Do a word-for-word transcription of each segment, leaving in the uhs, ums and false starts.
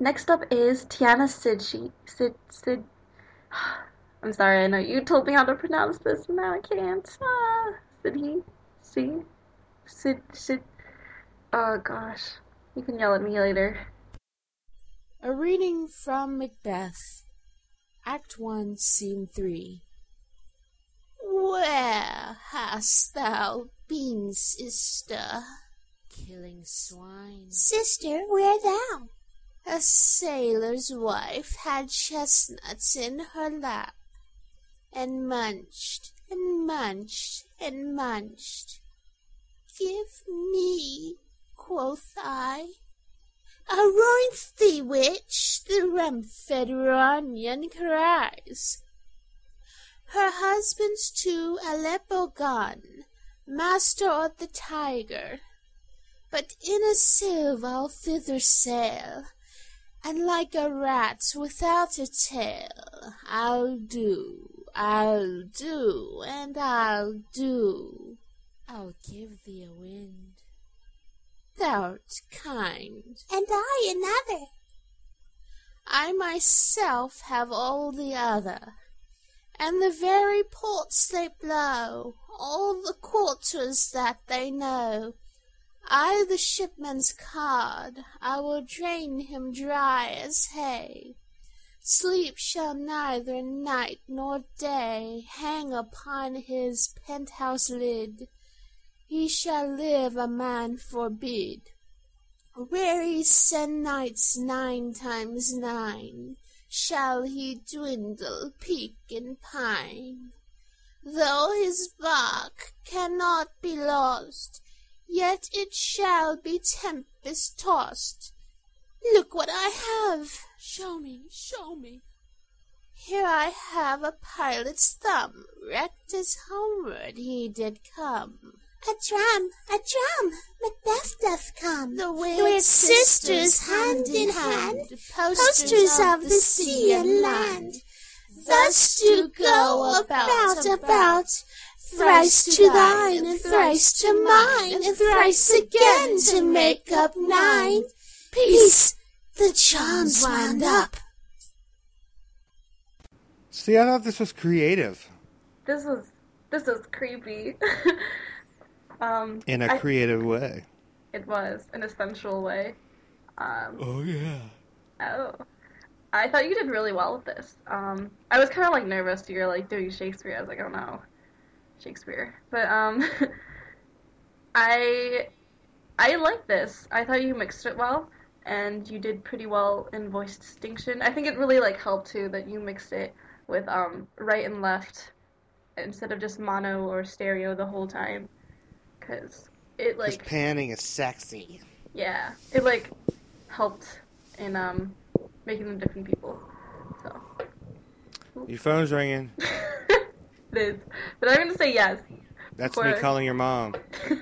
Next up is Tiana Sidshi. Sid, Sid. I'm sorry, I know you told me how to pronounce this, and now I can't. Ah, Sidhi. See? Sid, Sid. Oh gosh. You can yell at me later. A reading from Macbeth, Act one, Scene three. Where hast thou been, sister? Killing swine. Sister, where thou? A sailor's wife had chestnuts in her lap, and munched, and munched, and munched. Give me, quoth I. A roaring thee-witch, the rum-fed Ranian cries. Her husband's to Aleppo gone, master of the tiger. But in a sieve I'll thither sail, and like a rat without a tail, I'll do, I'll do, and I'll do. I'll give thee a wind. Thou'rt kind. And I another. I myself have all the other, and the very ports they blow, all the quarters that they know. I the shipman's card, I will drain him dry as hay. Sleep shall neither night nor day hang upon his penthouse lid. He shall live a man forbid. Weary nights nine times nine shall he dwindle, peak, and pine. Though his bark cannot be lost, yet it shall be tempest-tossed. Look what I have! Show me, show me. Here I have a pilot's thumb, wrecked as homeward he did come. A drum, a drum, Macbeth doth come. The weird, the weird sisters, sisters, hand in hand, posters, posters of the sea and land, thus do go about, about, about, thrice to thine, and thrice to mine, and thrice again to make up nine. Peace, the charms wound up. See, I thought this was creative. This was this was creepy. um, In a I, creative way. It was, in a sensual way. Um, oh, yeah. Oh. I thought you did really well with this. Um, I was kind of, like, nervous you're, like, doing Shakespeare. I was like, oh, no. Shakespeare. But, um, I, I like this. I thought you mixed it well, and you did pretty well in voice distinction. I think it really, like, helped, too, that you mixed it with, um, right and left instead of just mono or stereo the whole time. Because it, like... Because panning is sexy. Yeah. It, like, helped in, um... making them different people. So. Your phone's ringing. It is. But I'm gonna say yes. That's me calling your mom.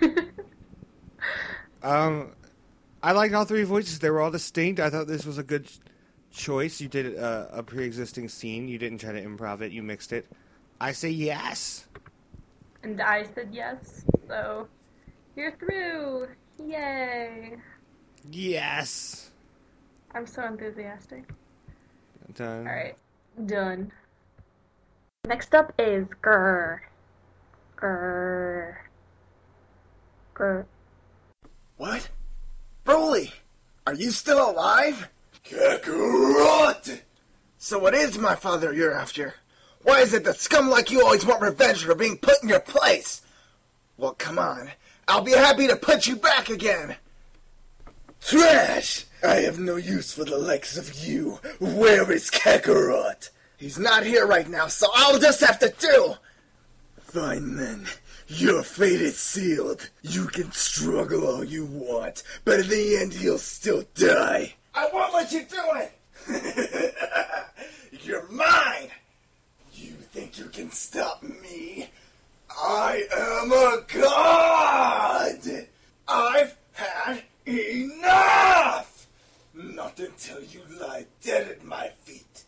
um, I liked all three voices. They were all distinct. I thought this was a good choice. You did a, a pre-existing scene. You didn't try to improv it. You mixed it. I say yes. And I said yes. So, you're through. Yay. Yes. I'm so enthusiastic. Done. Alright, done. Next up is Grr. Grr. Grr. What? Broly, are you still alive? Kakarot! So what is my father you're after? Why is it that scum like you always want revenge for being put in your place? Well, come on. I'll be happy to put you back again. Trash! I have no use for the likes of you. Where is Kakarot? He's not here right now, so I'll just have to do. Fine then. Your fate is sealed. You can struggle all you want, but in the end he'll still die. I won't let you do it! You're mine! You think you can stop me? I am a god! I've had enough! Not until you lie dead at my feet.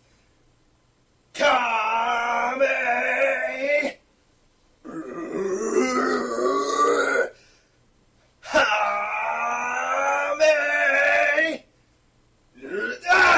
Kame! Hame! Ah!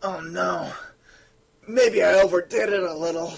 Oh no. Maybe I overdid it a little.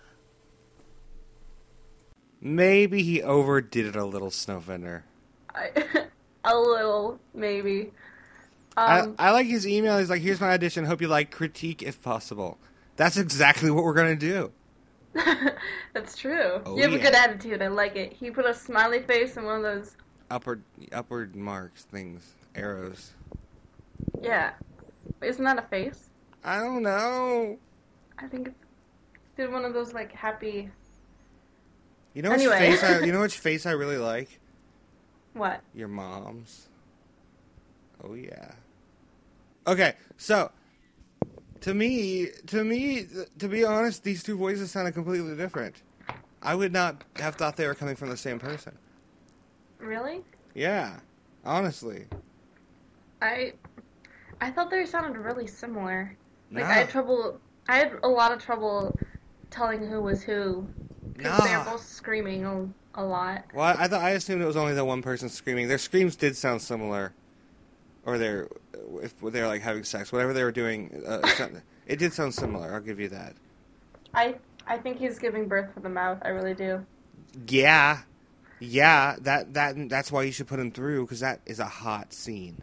Maybe he overdid it a little, Snowfender. I, a little, maybe. Um, I, I like his email. He's like, here's my audition. Hope you like, critique if possible. That's exactly what we're going to do. That's true. Oh, you have yeah. a good attitude. I like it. He put a smiley face and one of those... Upward upward marks, things, arrows. Yeah. Isn't that a face? I don't know. I think it's... Did one of those, like, happy... You know which Anyway. face I, you know which face I really like? What? Your mom's. Oh yeah. Okay, so to me, to me, to be honest, these two voices sounded completely different. I would not have thought they were coming from the same person. Really? Yeah, honestly. I... I thought they sounded really similar. Like, Nah. I had trouble... I had a lot of trouble telling who was who. Because Nah. they were both screaming a, a lot. Well, I thought I assumed it was only the one person screaming. Their screams did sound similar, or they're if they're like having sex, whatever they were doing. Uh, it sound- it did sound similar. I'll give you that. I I think he's giving birth with the mouth. I really do. Yeah, yeah. That that that's why you should put him through, because that is a hot scene.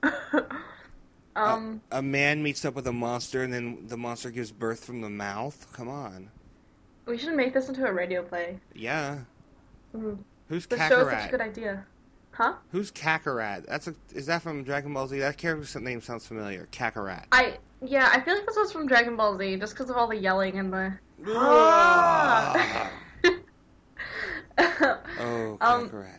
um. a, a man meets up with a monster, and then the monster gives birth from the mouth. Come on. We should make this into a radio play. Yeah. Mm. Who's The show is such a Kakarot? good idea. Huh? Who's Kakarot? That's a. Is that from Dragon Ball Z? That character's name sounds familiar. Kakarot. I yeah, I feel like this was from Dragon Ball Z just because of all the yelling and the. Ah! Ah! Oh, Um, Kakarot.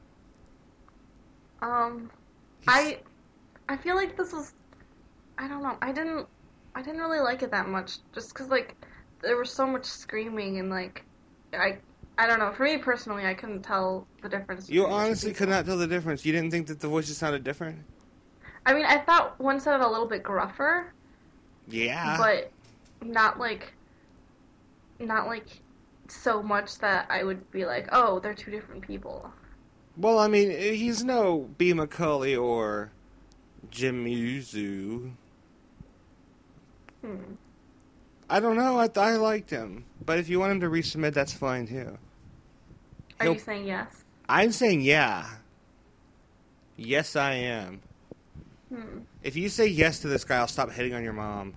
um, I I feel like this was. I don't know. I didn't. I didn't really like it that much, just because like there was so much screaming and like I. I don't know. For me personally, I couldn't tell the difference. You between the two honestly people. could not tell the difference. You didn't think that the voices sounded different? I mean, I thought one sounded a little bit gruffer, Yeah. but not like, not like so much that I would be like, oh, they're two different people. Well, I mean, he's no B. Macaulay or Jim Yuzu. Hmm. I don't know. I, I liked him. But if you want him to resubmit, that's fine, too. Are He'll- you saying yes? I'm saying yeah. Yes, I am. Hmm. If you say yes to this guy, I'll stop hitting on your mom.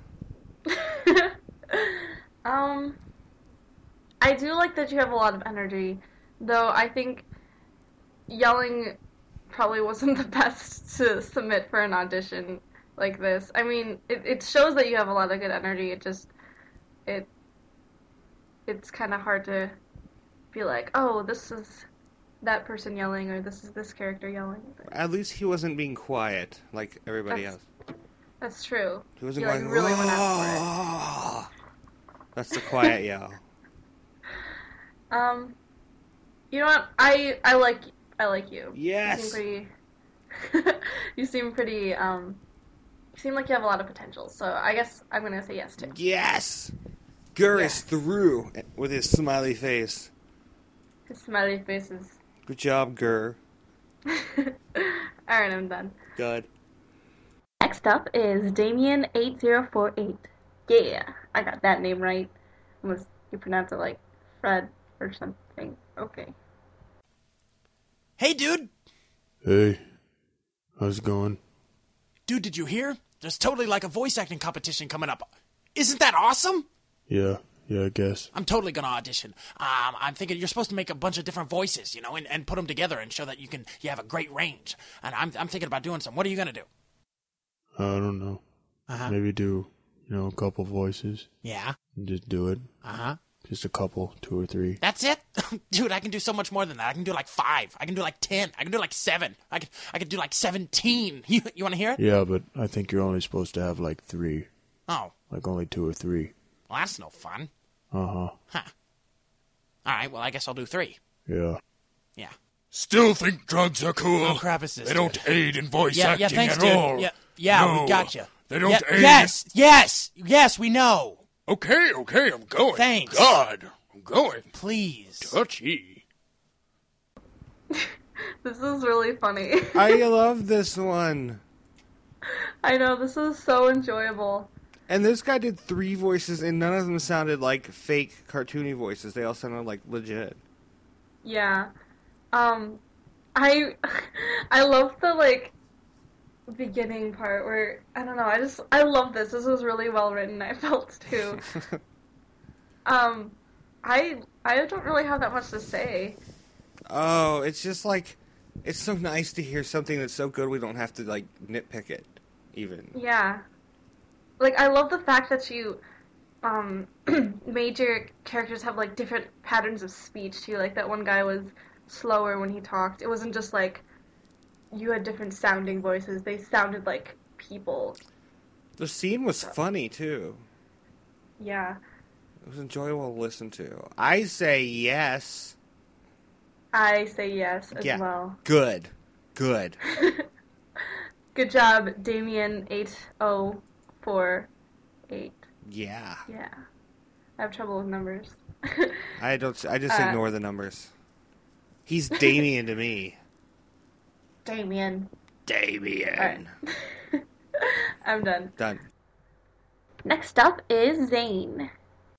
um, I do like that you have a lot of energy, though I think yelling probably wasn't the best to submit for an audition like this. I mean, it, it shows that you have a lot of good energy. It just, it, it's kind of hard to be like, oh, this is that person yelling, or this is this character yelling. But At least he wasn't being quiet like everybody That's- else. that's true. He wasn't you, like, going, really went out "Oh." That's the quiet yell. Um, you know what? I I like I like you. Yes. You seem pretty. you seem pretty. Um, you seem like you have a lot of potential. So I guess I'm gonna say yes too. Yes! Gur Yeah. is through with his smiley face. His smiley faces. Good job, Gur. All right, I'm done. Good. Next up is Damien eight zero four eight. Yeah, I got that name right. Unless you pronounce it like Fred or something. Okay. Hey, dude! Hey, how's it going? Dude, did you hear? There's totally like a voice acting competition coming up. Isn't that awesome? Yeah, yeah, I guess. I'm totally gonna audition. Um, I'm thinking you're supposed to make a bunch of different voices, you know, and, and put them together and show that you can you have a great range. And I'm I'm thinking about doing some. What are you gonna do? I don't know. Uh-huh. Maybe do, you know, a couple voices. Yeah. And just do it. Uh-huh. Just a couple, two or three. That's it? Dude, I can do so much more than that. I can do like five. I can do like ten. I can do like seven. I can I can do like seventeen. You you wanna hear it? Yeah, but I think you're only supposed to have like three. Oh. Like only two or three. Well, that's no fun. Uh-huh. Huh. Alright, well I guess I'll do three. Yeah. Yeah. Still think drugs are cool. Oh crap is this? They don't dude? aid in voice Yeah, acting yeah, thanks, at dude. all. Yeah, yeah, No, we got you. They don't yeah, aid. Yes, yes, yes, we know. Okay, okay, I'm going. Thanks. God, I'm going. Please. Touchy. This is really funny. I love this one. I know, this is so enjoyable. And this guy did three voices, and none of them sounded like fake cartoony voices. They all sounded like legit. Yeah. Um, I I love the, like, beginning part where, I don't know, I just, I love this. This was really well written, I felt, too. um, I, I don't really have that much to say. Oh, it's just like, it's so nice to hear something that's so good we don't have to, like, nitpick it, even. Yeah. Like, I love the fact that you, um, made your characters have, like, different patterns of speech, too. Like, that one guy was slower when he talked. It wasn't just, like, you had different sounding voices. They sounded like people. The scene was funny, too. Yeah. It was enjoyable to listen to. I say yes. I say yes as Yeah. well. Good. Good. Good job, Damien eight oh four eight. Yeah. Yeah. I have trouble with numbers. I don't. I just Uh, ignore the numbers. He's Damien to me. Damien. Damien. Alright. I'm done. Done. Next up is Zane.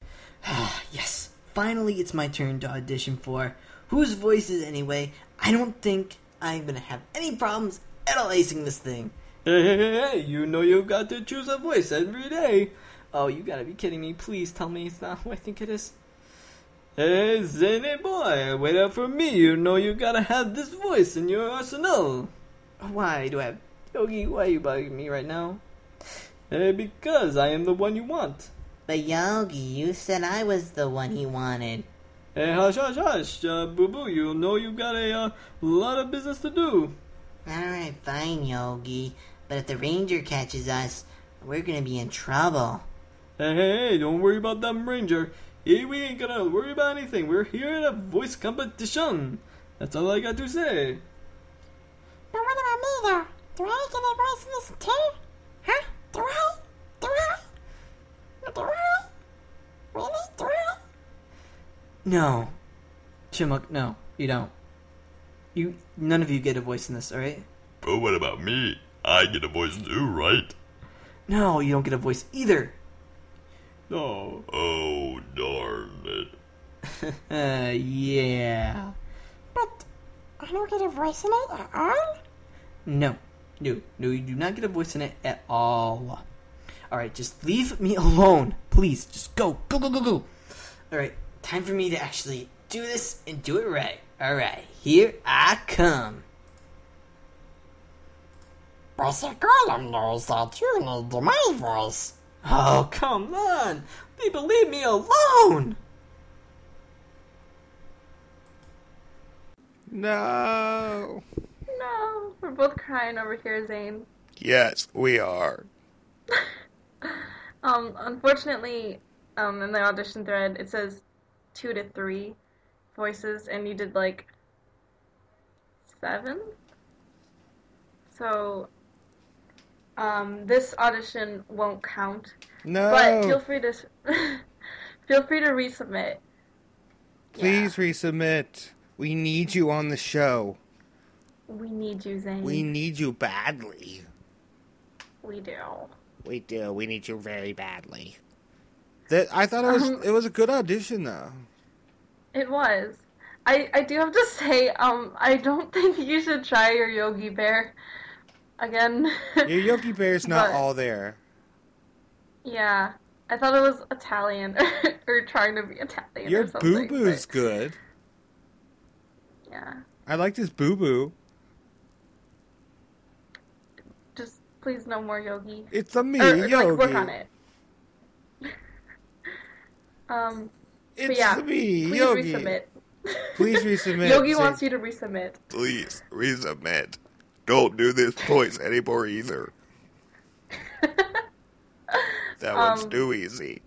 Yes, finally it's my turn to audition for Whose Voice Is Anyway. I don't think I'm gonna have any problems at all acing this thing. Hey, hey, hey, hey, you know you've got to choose a voice every day. Oh, you gotta be kidding me. Please tell me it's not who I think it is. Hey, Zany boy, wait up for me. You know you gotta have this voice in your arsenal. Why do I have... Yogi, why are you bugging me right now? Hey, because I am the one you want. But Yogi, you said I was the one he wanted. Hey, hush, hush, hush. Uh, boo-boo, you know you got a uh, lot of business to do. Alright, fine, Yogi. But if the ranger catches us, we're gonna be in trouble. Hey, hey, hey, don't worry about them ranger. Hey, we ain't gonna worry about anything. We're here at a voice competition. That's all I got to say. But what about me, though? Do I get a voice in this too? Huh? Do I? Do I? Do I? Really? Do I? No. Chimuk, no, you don't. You, none of you get a voice in this, alright? But what about me? I get a voice too, right? No, you don't get a voice either. No. Oh, darn it. uh, yeah. But I don't get a voice in it at all? No. No, no, you do not get a voice in it at all. Alright, just leave me alone. Please, just go. Go, go, go, go. Alright, time for me to actually do this and do it right. Alright, here I come. Bossy Golem knows that you need my voice. Oh, come on. People, leave me alone. No. No. We're both crying over here, Zane. Yes, we are. Um, unfortunately, um, in the audition thread, it says two to three voices, and you did, like, seven? So, um, this audition won't count. No. But feel free to, feel free to resubmit. Please resubmit. We need you on the show. We need you, Zane. We need you badly. We do. We do. We need you very badly. That I thought it was Um, it was a good audition though. It was. I, I do have to say, um, I don't think you should try your Yogi Bear again. Your Yogi Bear's not But- all there. Yeah. I thought it was Italian, or trying to be Italian Your or something. Boo Boo's but- good. Yeah. I liked his Boo Boo. Just please no more Yogi. It's a me, or, or, Yogi. Like, work on it. um, It's but yeah, me, please Yogi. resubmit. Please resubmit. Yogi Say- wants you to resubmit. Please, resubmit. Don't do this voice anymore either. That one's Um, too easy.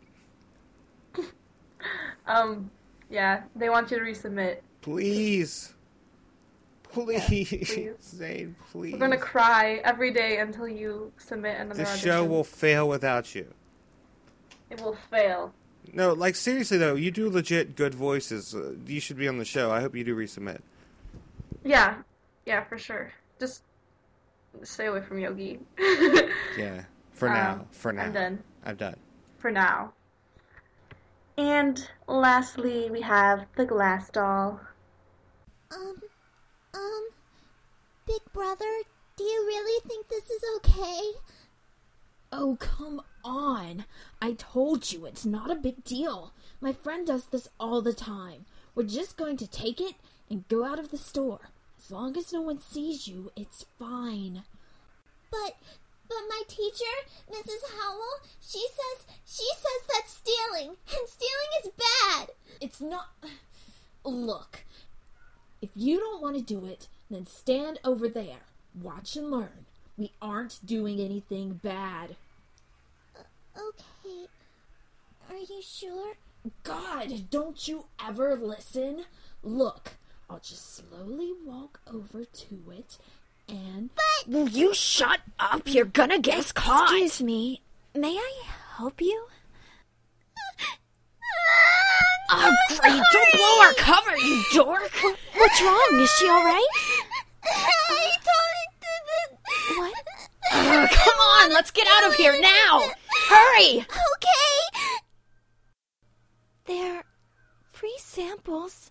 Um, yeah, they want you to resubmit. Please. Please. please. Zane, please. We're gonna cry every day until you submit another This audition. show will fail without you. It will fail. No, like seriously though, you do legit good voices. Uh, you should be on the show. I hope you do resubmit. Yeah, yeah, for sure. Just stay away from Yogi. Yeah, for Um, now. For now. I'm done. I'm done. For now. And lastly, we have the glass doll. Um, um, Big Brother, do you really think this is okay? Oh, come on. I told you it's not a big deal. My friend does this all the time. We're just going to take it and go out of the store. As long as no one sees you, it's fine. But, but my teacher, Missus Howell, she says, she says that's stealing, and stealing is bad. It's not... Look, if you don't want to do it, then stand over there. Watch and learn. We aren't doing anything bad. Uh, okay. Are you sure? God, don't you ever listen? Look, I'll just slowly walk over to it and... But... Will you shut up? You're gonna get us caught. Excuse me. May I help you? Oh, great. Don't blow our cover, you dork. What's wrong? Is she all right? I totally didn't. What? Uh, come on, let's get out of here now. Hurry. Okay. They're free samples.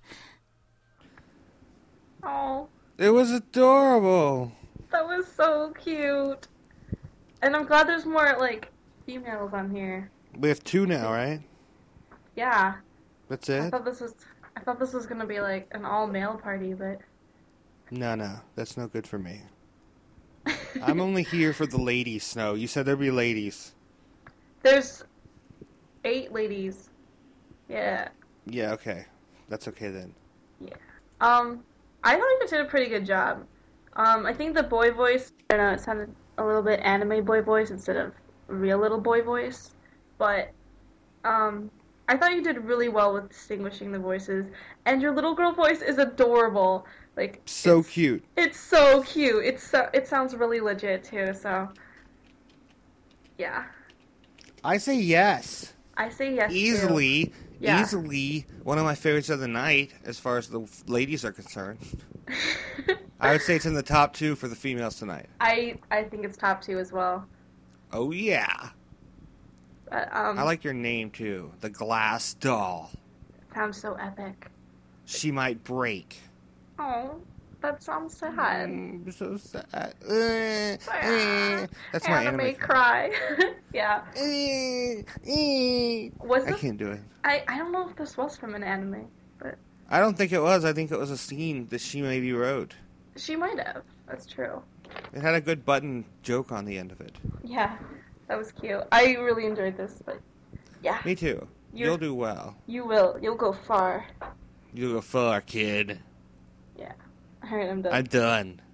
Oh, It was adorable. that was so cute. And I'm glad there's more, like, females on here. We have two now, right? Yeah. That's I it? thought this was I thought this was gonna be like an all male party, but No, no. That's no good for me. I'm only here for the ladies, Snow. You said there'd be ladies. there's eight ladies. Yeah. Yeah, okay. That's okay then. Yeah. Um, I thought you did a pretty good job. Um, I think the boy voice, I don't know, it sounded a little bit anime boy voice instead of real little boy voice, but um, I thought you did really well with distinguishing the voices, and your little girl voice is adorable. Like, So it's, cute. It's so cute. It's so, it sounds really legit too. So, yeah, I say yes. I say yes. too. Easily. Yeah. Easily one of my favorites of the night as far as the ladies are concerned. I would say it's in the top two for the females tonight. I I think it's top two as well. Oh, yeah. But, um, I like your name, too. The Glass Doll. sounds so epic. She might break. Oh, that sounds sad. Mm, so sad. Uh, uh, that's my anime, anime. cry. Yeah. Uh, uh. Was I this? can't do it. I I don't know if this was from an anime, but I don't think it was. I think it was a scene that she maybe wrote. she might have. That's true. It had a good button joke on the end of it. Yeah, that was cute. I really enjoyed this, but yeah. Me too. You're- You'll do well. You will. You'll go far. You'll go far, kid. Yeah. All right, I'm done. I'm done.